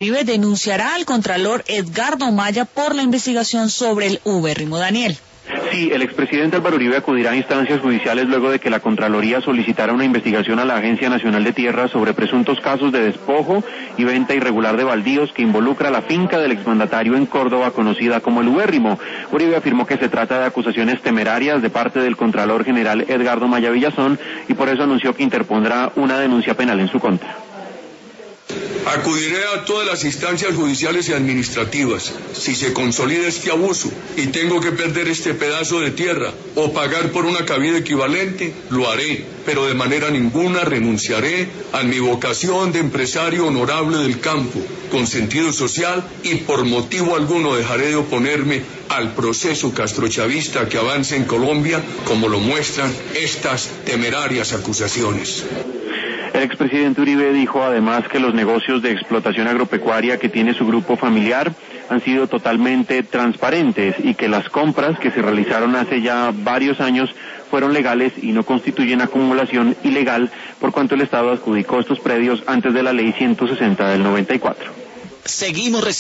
Uribe denunciará al contralor Edgardo Maya por la investigación sobre el ubérrimo Daniel. Sí, el expresidente Álvaro Uribe acudirá a instancias judiciales luego de que la Contraloría solicitara una investigación a la Agencia Nacional de Tierras sobre presuntos casos de despojo y venta irregular de baldíos que involucra la finca del exmandatario en Córdoba conocida como el ubérrimo. Uribe afirmó que se trata de acusaciones temerarias de parte del Contralor General Edgardo Maya Villazón y por eso anunció que interpondrá una denuncia penal en su contra. Acudiré a todas las instancias judiciales y administrativas si se consolida este abuso y tengo que perder este pedazo de tierra o pagar por una cabida equivalente, lo haré, pero de manera ninguna renunciaré a mi vocación de empresario honorable del campo, con sentido social, y por motivo alguno dejaré de oponerme al proceso castrochavista que avance en Colombia, como lo muestran estas temerarias acusaciones. El expresidente Uribe dijo además que los negocios de explotación agropecuaria que tiene su grupo familiar han sido totalmente transparentes y que las compras que se realizaron hace ya varios años fueron legales y no constituyen acumulación ilegal por cuanto el Estado adjudicó estos predios antes de la ley 160 del 94. Seguimos